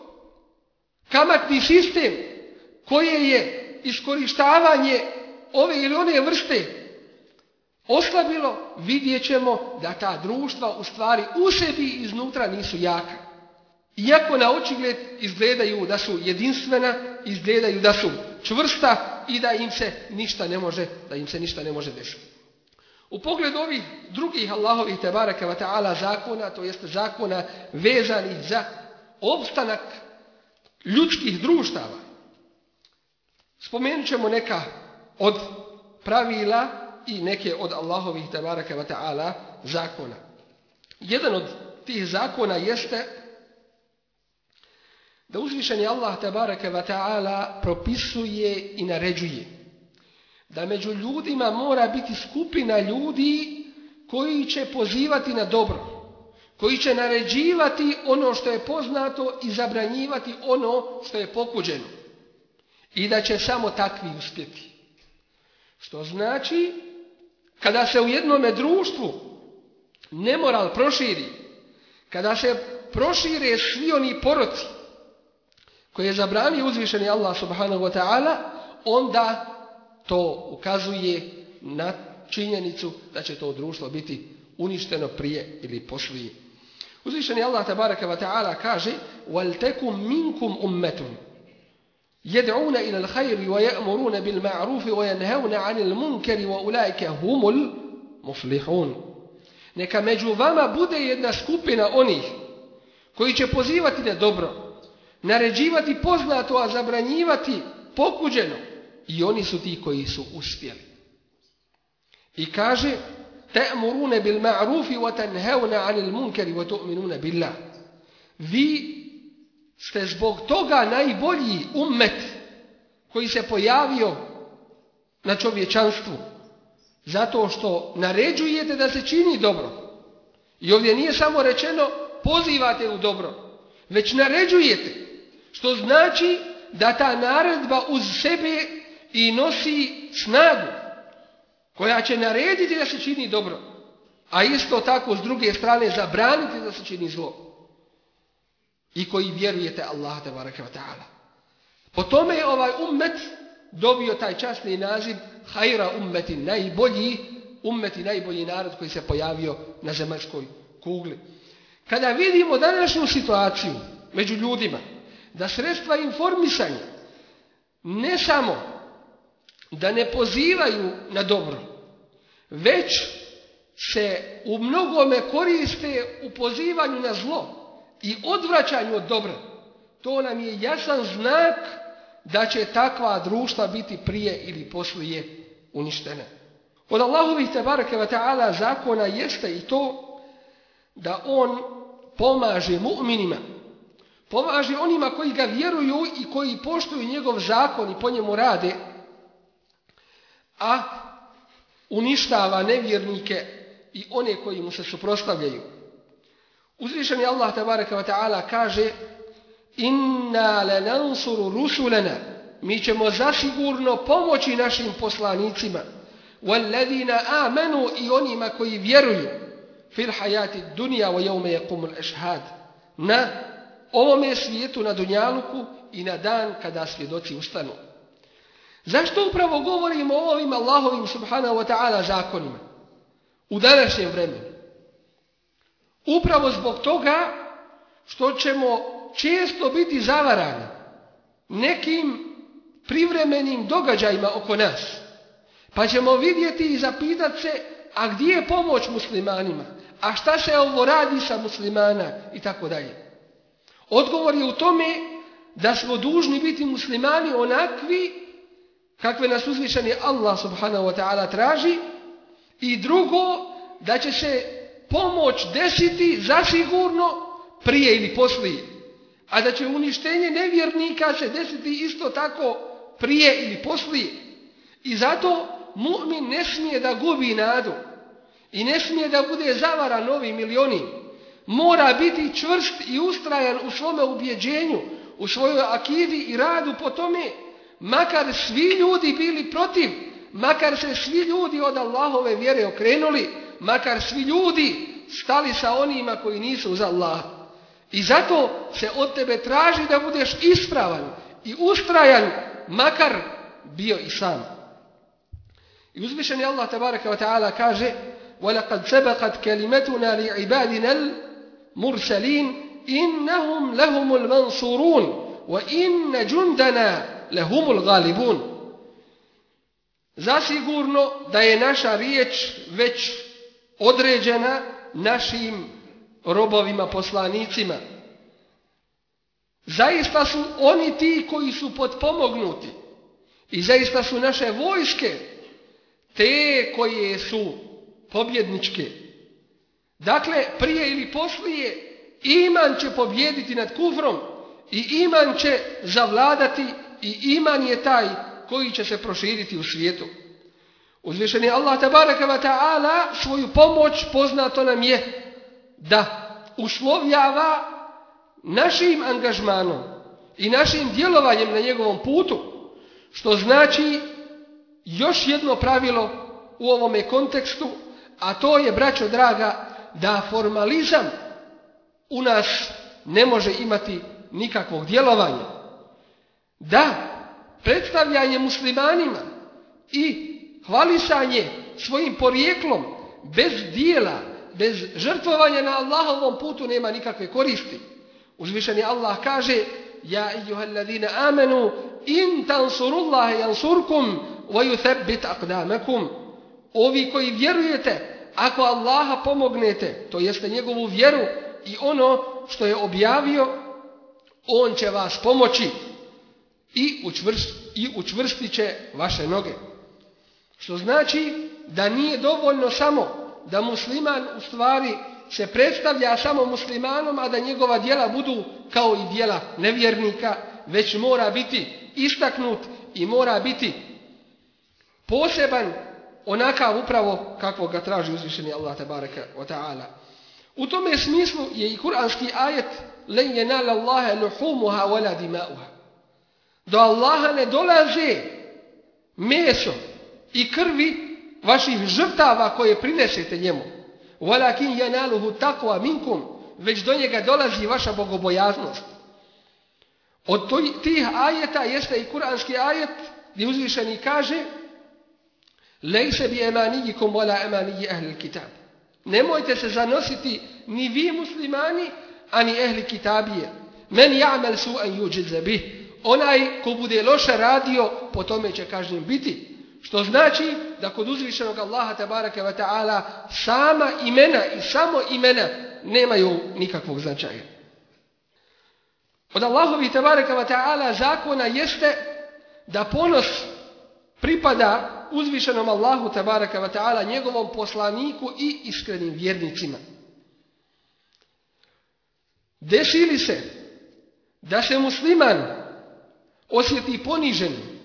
kamatni sistem, koje je iskorištavanje ove ili one vrste oslabilo, vidjet ćemo da ta društva u stvari u sebi iznutra nisu jaka. Iako na očigled izgledaju da su jedinstvena, izgledaju da su čvrsta i da im se ništa ne može, da im se ništa ne može desiti. U pogledu ovih drugih Allahovih tebareke ve taala zakona, to jest zakona vezanih za opstanak ljudskih društava, spomenut ćemo neka od pravila i neke od Allahovih tebareke ve taala zakona. Jedan od tih zakona jeste da uzvišeni Allah tebareke ve taala propisuje i naređuje da među ljudima mora biti skupina ljudi koji će pozivati na dobro, koji će naređivati ono što je poznato i zabranjivati ono što je pokuđeno. I da će samo takvi uspjeti. Što znači, kada se u jednome društvu nemoral proširi, kada se prošire svi oni poroci koje je zabranio uzvišeni Allah subhanahu wa ta'ala, onda to ukazuje na činjenicu da će to društvo biti uništeno prije ili poslije. Uzvišeni Allah tabaraka wa ta'ala kaže: وَلْتَكُمْ مِنْكُمْ أُمَّةٌ يَدْعُونَ إِلَى الْخَيْرِ وَيَأْمُرُونَ بِالْمَعْرُوفِ وَيَنْهَوْنَ عَنِ الْمُنْكَرِ وَأُولَٰئِكَ هُمُ الْمُفْلِحُونَ. Neka među vama bude jedna skupina onih koji će pozivati na dobro, naređivati poznato, a zabranjivati pokuđeno, i oni su ti koji su uspjeli. I kaže: تَأْمُرُونَ بِالْمَعْرُوفِ وَتَنْهَوْنَ عَنِ الْمُنْكَرِ وَتُؤْمِنُونَ بِاللَّهِ. Vi ste zbog toga najbolji ummet koji se pojavio na čovječanstvu, zato što naređujete da se čini dobro. I ovdje nije samo rečeno pozivate u dobro, već naređujete, što znači da ta naredba uz sebe i nosi snagu koja će narediti da se čini dobro, a isto tako s druge strane zabraniti da se čini zlo. I koji vjerujete Allah tebareke ve taala. Po tome je ovaj ummet dobio taj časni naziv hajra ummeti, najbolji ummet i najbolji narod koji se pojavio na zemaljskoj kugli. Kada vidimo današnju situaciju među ljudima, da sredstva informisanja ne samo da ne pozivaju na dobro, već se u mnogome koriste u pozivanju na zlo i odvraćanju od dobra, to nam je jasan znak da će takva društva biti prije ili poslije uništena. Od Allahovih tebareke ve taala zakona jeste i to da on pomaže mu'minima, pomaže onima koji ga vjeruju i koji poštuju njegov zakon i po njemu rade, a uništava nevjernike i one koji mu se suprotstavljaju. Uzvišeni Allah tebareke ve taala kaže: Inna lanansuru rusulana, mi ćemo zasigurno pomoći našim poslanicima, walladina amanu, i onima koji vjeruju, fil hayati dunya wa yawma yaqumul ashhad, na ovome svijetu, na dunjaluku i na dan kada svjedoci ustanu. Zašto upravo govorimo o ovim Allahovim subhanahu wa ta'ala zakonima u današnjem vremenu? Upravo zbog toga što ćemo često biti zavarani nekim privremenim događajima oko nas, pa ćemo vidjeti i zapitati se: a gdje je pomoć muslimanima? A šta se ovo radi sa muslimana? I tako dalje. Odgovor je u tome da smo dužni biti muslimani onakvi kakve nas uzvišeni Allah subhanahu wa ta'ala traži, i drugo, da će se pomoć desiti zasigurno prije ili poslije, a da će uništenje nevjernika se desiti isto tako prije ili poslije. I zato mu'min ne smije da gubi nadu i ne smije da bude zavaran ovim ili onim. Mora biti čvrst i ustrajan u svome ubjeđenju, u svojoj akidi i radu po tome, makar svi ljudi bili protiv, makar se svi ljudi od Allahove vjere okrenuli, makar svi ljudi stali sa onima koji nisu uz Allah. I zato se od tebe traži da budeš ispravan i ustrajan, makar bio i sam. I uzvišeni Allah tabaraka wa ta'ala kaže: وَلَقَدْ سَبَقَتْ كَلِمَتُنَا لِعِبَادِنَا الْمُرْسَلِينَ إِنَّهُمْ لَهُمُ الْمَنْصُورُونَ وَإِنَّ جُنْدَنَا لَهُمُ الْغَالِبُونَ. Zasigurno da je naša riječ već određena našim robovima, poslanicima. Zaista su oni ti koji su potpomognuti i zaista su naše vojske te koje su pobjedničke. Dakle, prije ili poslije iman će pobjediti nad kufrom i iman će zavladati i iman je taj koji će se proširiti u svijetu. Uzvišeni Allah tabaraka wa ta'ala svoju pomoć, poznato nam je, da uslovljava našim angažmanom i našim djelovanjem na njegovom putu, što znači još jedno pravilo u ovome kontekstu, a to je, braćo draga, da formalizam u nas ne može imati nikakvog djelovanja. Da predstavljanje muslimanima i hvalisanje svojim porijeklom bez dijela, bez žrtvovanja na Allahovom putu nema nikakve koristi. Uzvišeni Allah kaže: Ja ejuhalladina amanu in tansurullaha yansurkum wa yuthabbit aqdamakum. Ovi koji vjerujete, ako Allaha pomognete, to jeste njegovu vjeru i ono što je objavio, on će vas pomoći i, učvrst, i učvrstit će vaše noge. Što znači da nije dovoljno samo da musliman u stvari se predstavlja samo muslimanom, a da njegova djela budu kao i djela nevjernika, već mora biti istaknut i mora biti poseban, onakav upravo kakvog ga traži uzvišeni Allah tebareke ve taala. U tome smislu je i kuranski ajet: "Len yenala Allaha luhumuha wala dima'uha." Do Allaha ne dolaze meso i krvi vaših žrtava koje prinesete njemu. "Walakin yanaluhu taqwa minkum." Već do njega dolazi vaša bogobojaznost. Od tih ajeta jeste i kuranski ajet gdje uzvišeni kaže: "Lejse bi emanijikum wala emaniji ehli kitab." Nemojte se zanositi ni vi muslimani, ani ehli kitabije. "Men ya'mal su'an yujza bih." Onaj ko bude loše radio, po tome će kažnjen biti. Što znači da kod uzvišenog Allaha tebareke ve taala sama imena i samo imena nemaju nikakvog značaja. Od Allahovi tebareke ve taala zakona jeste da ponos pripada uzvišenom Allahu tebareke ve taala, njegovom poslaniku i iskrenim vjernicima. Desi li se da se musliman osjeti poniženim,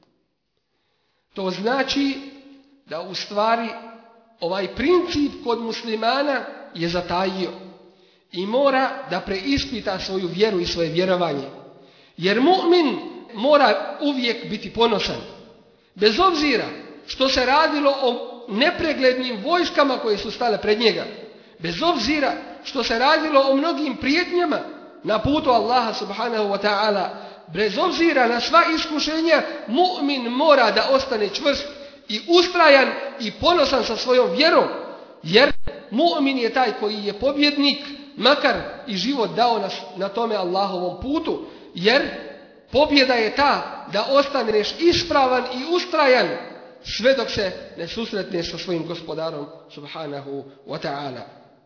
to znači da u stvari ovaj princip kod muslimana je zatajio i mora da preispita svoju vjeru i svoje vjerovanje. Jer mu'min mora uvijek biti ponosan. Bez obzira što se radilo o nepreglednim vojskama koje su stale pred njega. Bez obzira što se radilo o mnogim prijetnjama na putu Allaha subhanahu wa ta'ala. Bez obzira na sva iskušenja, mu'min mora da ostane čvrst i ustrajan i ponosan sa svojom vjerom. Jer mu'min je taj koji je pobjednik, makar i život dao nas na tome Allahovom putu. Jer pobjeda je ta da ostaneš ispravan i ustrajan sve dok se ne susretneš sa svojim gospodarom subhanahu wa ta'ala.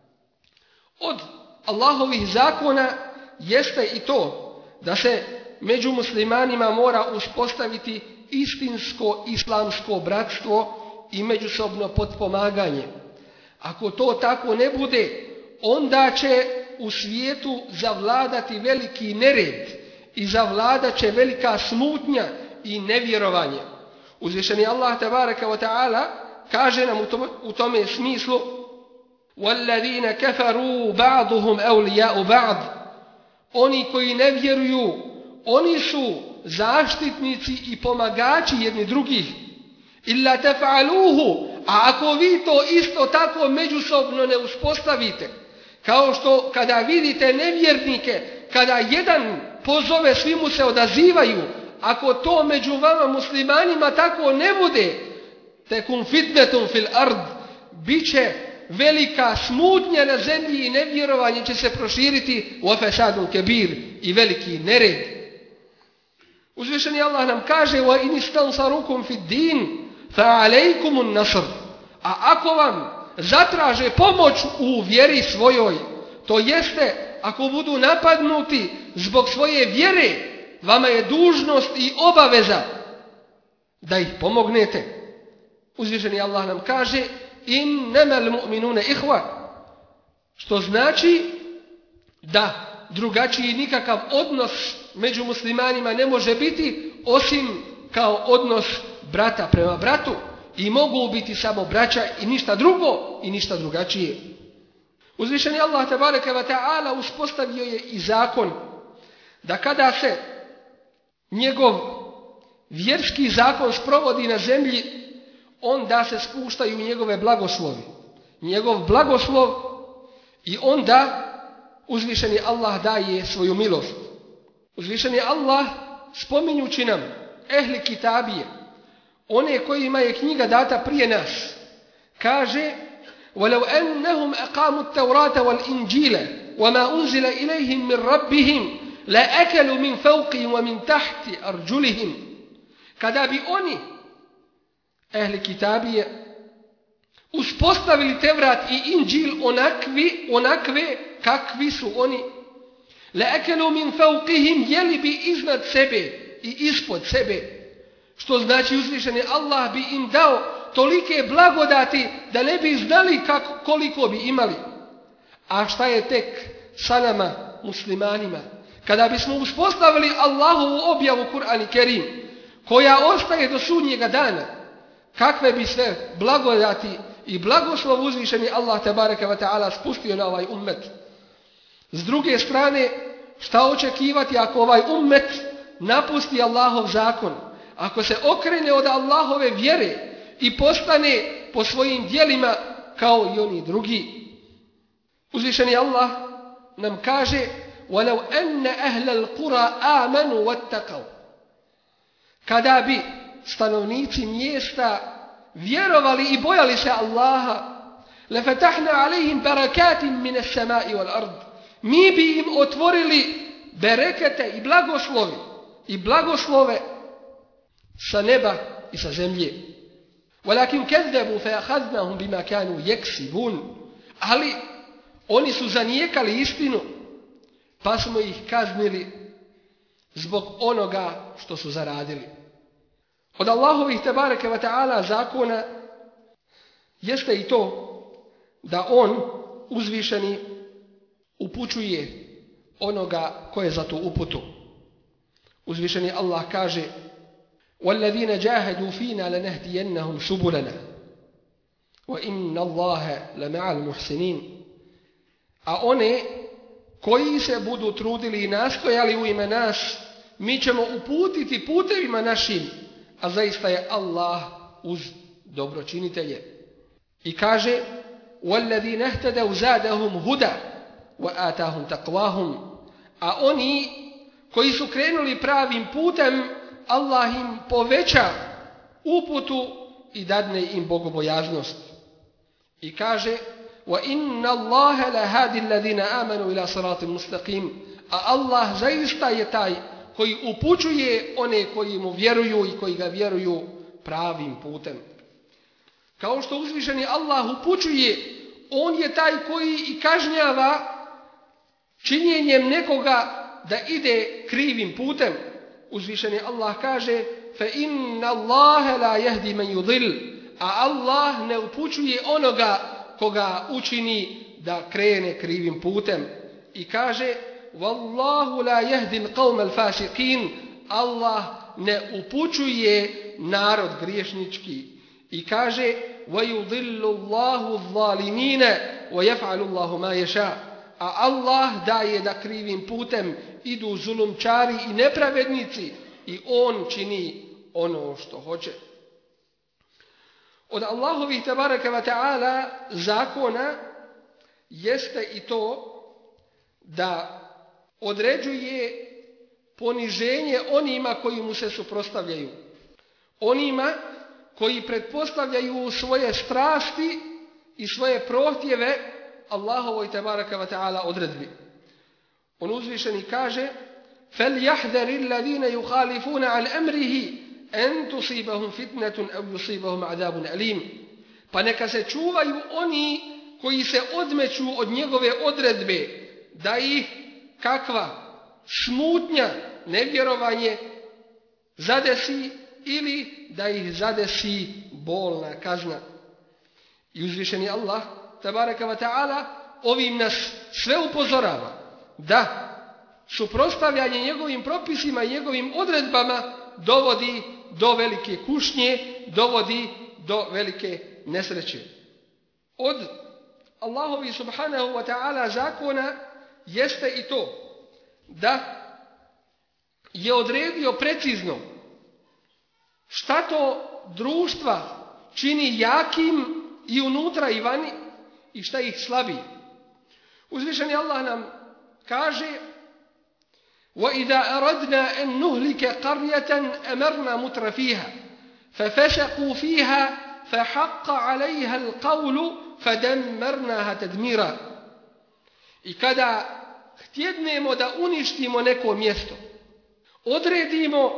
Od Allahovih zakona jeste i to da se među muslimanima mora uspostaviti istinsko islamsko bratstvo i međusobno potpomaganje. Ako to tako ne bude, onda će u svijetu zavladati veliki nered i zavladat će velika smutnja i nevjerovanje. Uzvišeni Allah tebareke ve taala kaže nam u tome smislu: "Wallazina kafaru ba'duhum awliya'u ba'd." Oni koji ne vjeruju, oni su zaštitnici i pomagači jedni drugih. "Illa taf'aluhu." A ako vi to isto tako međusobno ne uspostavite, kao što kada vidite nevjernike, kada jedan pozove, svi mu se odazivaju, ako to među vama muslimanima tako ne bude, tekun fitnetun fil ard, bit će velika smutnja na zemlji i nevjerovanje će se proširiti u fesadun kebir i veliki nered. Uzvišeni Allah nam kaže: "Wa in istansarukum fid din fa alaykumun nasr." A ako vam zatraže pomoć u vjeri svojoj, to jeste ako budu napadnuti zbog svoje vjere, vama je dužnost i obaveza da ih pomognete. Uzvišeni Allah nam kaže: "Innamal mu'minuna ihwa." Što znači da drugačiji nikakav odnos među muslimanima ne može biti osim kao odnos brata prema bratu, i mogu biti samo braća i ništa drugo i ništa drugačije. Uzvišeni Allah tebareke ve taala uspostavio je i zakon da kada se njegov vjerski zakon sprovodi na zemlji, onda se spuštaju njegove blagoslovi. Njegov blagoslov i onda uzvišeni Allah daje svoju milost. Uzvišeni Allah, spominjući nam ehli kitabije, one kojima je knjiga data prije nas, kaže: وَلَوْ أَنَّهُمْ أَقَامُوا التَّوْرَاةَ وَالْإِنْجِيلَ وَمَا أُنْزِلَ إِلَيْهِمْ مِنْ رَبِّهِمْ لَأَكَلُوا مِنْ فَوْقِهِمْ وَمِنْ تَحْتِ أَرْجُلِهِمْ. Kada bi oni, ehli kitabije, uspostavili Tevrat i Inđil onakvi, onakve kakvi su oni, لَأَكَلُوا مِنْ فَوْقِهِمْ, jeli bi iznad sebe i ispod sebe, što znači uzvišeni Allah bi im dao tolike blagodati da ne bi znali kako, koliko bi imali. A šta je tek sa nama muslimanima? Kada bismo uspostavili Allahovu objavu Kur'an i Kerim, koja ostaje do sudnjega dana, kakve bi sve blagodati i blagoslov uzvišeni Allah tebareke ve taala spustio na ovaj ummet. S druge strane, šta očekivati ako ovaj ummet napusti Allahov zakon, ako se okrene od Allahove vjere i postane po svojim djelima kao i oni drugi? Uzvišeni Allah nam kaže: وَلَوْ أَنَّ أَهْلَ الْقُرَى آمَنُوا وَاتَّقَوْا. Kada bi stanovnici mjesta vjerovali i bojali se Allaha, لَفَتَحْنَا عَلَيْهِمْ بَرَكَاتٍ مِنَ السَّمَاءِ وَالْأَرْضِ, mi bi im otvorili berekete i blagoslovi i blagoslove sa neba i sa zemlje. وَلَكِنْ كَذَّبُوا فَأَخَذْنَاهُمْ بِمَا كَانُوا يَكْسِبُونَ. Ali oni su zanijekali istinu, pa smo ih kaznili zbog onoga što su zaradili. Od Allahovih tebareke ve taala zakona jeste i to da on, uzvišeni, upućuje onoga ko je za tu uputu. Uzvišeni Allah kaže: وَالَّذِينَ جَاهَدُوا فِينَا لَنَهْدِيَنَّهُمْ سُبُلَنَا وَإِنَّ اللَّهَ لَمَعَ الْمُحْسِنِينَ. A one koji se budu trudili i nastojali u ime nas, mi ćemo uputiti putevima našim, a zaista je Allah uz dobročinitelje. I kaže: وَالَّذِينَ اهْتَدَوْا زَادَهُمْ هُدًى وَآتَاهُمْ تَقْوَاهُمْ. A oni koji su krenuli pravim putem, Allah im poveća uputu i dadne im bogobojaznost. I kaže: وَإِنَّ اللَّهَ لَهَادِ الَّذِينَ آمَنُوا إِلَى صِرَاطٍ مُسْتَقِيمٍ. A Allah zaista je taj koji upućuje one koji mu vjeruju i koji ga vjeruju pravim putem. Kao što uzvišeni Allah upućuje, on je taj koji i kažnjava činjenjem nekoga da ide krivim putem. Uzvišeni Allah kaže: فَإِنَّ اللَّهَ لَا يَهْدِي مَنْ يُضِلُّ. A Allah ne upućuje onoga koga učini da krene krivim putem. I kaže: وَاللَّهُ لَا يَهْدِي الْقَوْمَ الْفَاسِقِينَ. Allah ne upućuje narod griješnički. I kaže: وَيُضِلُّ اللَّهُ الظَّالِمِينَ وَيَفْعَلُ اللَّهُ مَا يَشَاءُ. A Allah daje da krivim putem idu zulumčari i nepravednici i on čini ono što hoće. Od Allahovih tebareke ve taala zakona jeste i to da određuje poniženje onima koji mu se suprotstavljaju. Onima koji pretpostavljaju svoje strasti i svoje prohtjeve Allahovoj tebareke ve taala odredbi. On uzvišeni kaže: فَلْيَحْذَرِ الَّذِينَ يُخَالِفُونَ عَنْ أَمْرِهِ أَنْ تُصِيبَهُمْ فِتْنَةٌ أَوْ يُصِيبَهُمْ عَذَابٌ أَلِيمٌ. Pa neka se čuvaju oni koji se odmeću od njegove odredbe, da ih kakva smutnja, nevjerovanje zadesi ili da ih zadesi bolna kazna. I uzvišeni Allah tebareke ve taala ovim nas sve upozorava da suprotstavljanje njegovim propisima i njegovim odredbama dovodi do velike kušnje, dovodi do velike nesreće. Od Allahovi subhanahu wa ta'ala zakona jeste i to da je odredio precizno Šta to društva čini jakim i unutra i vani i šta ih slabi? Uzvišeni Allah nam kaže: وَإِذَا أَرَدْنَا أَن نُهْلِكَ قَرْيَةً أَمَرْنَا مُتْرَ فِيهَا فَفَسَقُوا فِيهَا فَحَقَّ عَلَيْهَا الْقَوْلُ فَدَمَّرْنَاهَا تَدْمِيرًا. I kada htjednemo da uništimo neko mjesto, odredimo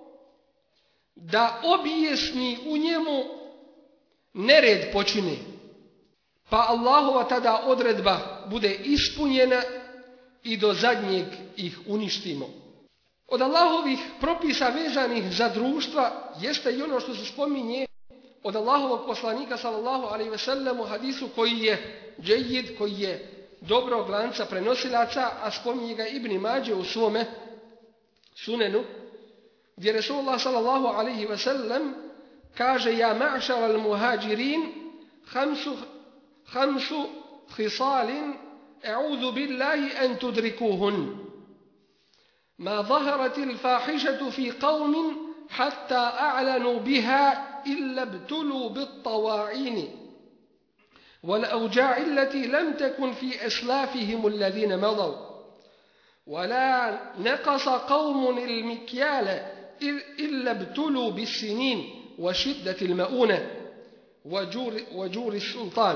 da obijesni u njemu nered počine, pa Allahova tada odredba bude ispunjena i do zadnjeg ih uništimo. Od Allahovih propisa vezanih za društva jeste i ono što se spominje od Allahovog poslanika sallallahu alejhi ve sellem u hadisu koji je džejid, koji je dobrog lanca prenosilaca, a spominje ga Ibn Mađe u svome sunenu, gdje Resulullah sallallahu alejhi ve sellem kaže: ja ma'šar al-muhađirin hamsu, hamsu hisalin a'udhu billahi an tudrikuhun ma zaharatil fahišatu fi qavmin hatta a'lanu biha illa btulu bit tawa'ini والأوجاع التي لم تكن في أسلافهم الذين مضوا ولا نقص قوم المكيال إلا ابتلوا بالسنين وشدة المؤونة وجور, وجور السلطان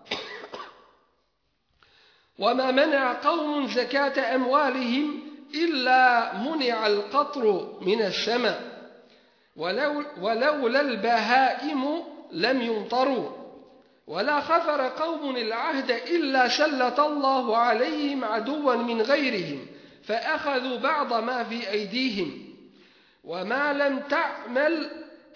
وما منع قوم زكاة أموالهم إلا منع القطر من السماء ولو ولولا البهائم لم يمطروا ولا خفر قوم العهد إلا سلط الله عليهم عدوا من غيرهم فأخذوا بعض ما في أيديهم وما لم تعمل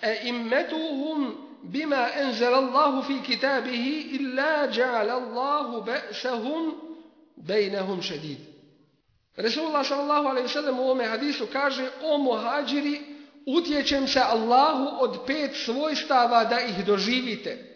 أئمتهم بما أنزل الله في كتابه إلا جعل الله بأسهم بينهم شديد. Resulullah sallallahu alejhi ve sellem u ovome hadisu kaže: o muhađiri, utječem se Allahu od pet svojstava da ih doživite.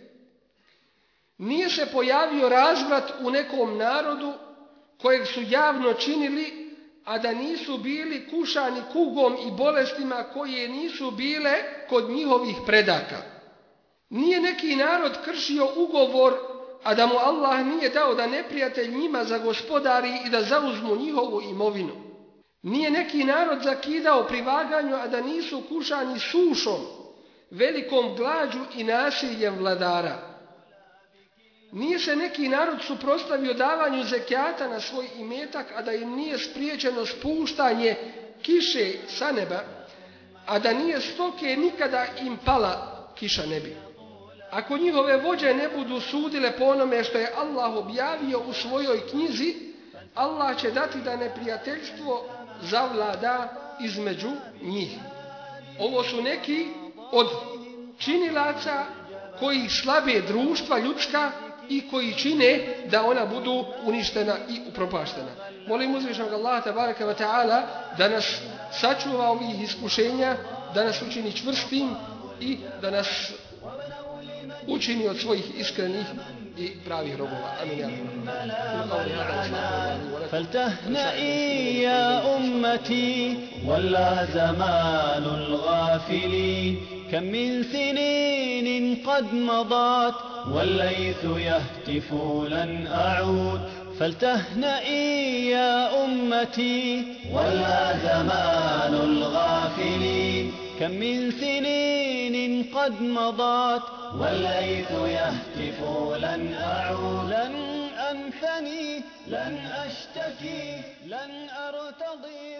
Nije se pojavio razvrat u nekom narodu kojeg su javno činili, a da nisu bili kušani kugom i bolestima koje nisu bile kod njihovih predaka. Nije neki narod kršio ugovor, a da mu Allah nije dao da neprijatelj njima zagospodari i da zauzmu njihovu imovinu. Nije neki narod zakidao pri vaganju, a da nisu kušani sušom, velikom glađu i nasiljem vladara. Nije se neki narod suprotstavio davanju zekijata na svoj imetak, a da im nije spriječeno spuštanje kiše sa neba, a da nije stoke nikada im pala kiša nebi. Ako njihove vođe ne budu sudile po onome što je Allah objavio u svojoj knjizi, Allah će dati da neprijateljstvo zavlada između njih. Ovo su neki od činilaca koji slabe društva ljudska i koji čine da ona budu uništena i upropaštena. Molim uzvišenog Allaha tabaraka wa ta'ala da nas sačuva ovih iskušenja, da nas učini čvrstim i da nas učini od svojih iskrenih i pravih robova. Amin. فلتهنئي يا أمتي ولا زمان الغافلين كم من سنين قد مضت والليث يهتف لن أعود فلتهنئي يا أمتي ولا زمان الغافلين كم من سنين قد مضت والليث يهتف لن أعود لن أنثني لن أشتكي لن أرتضي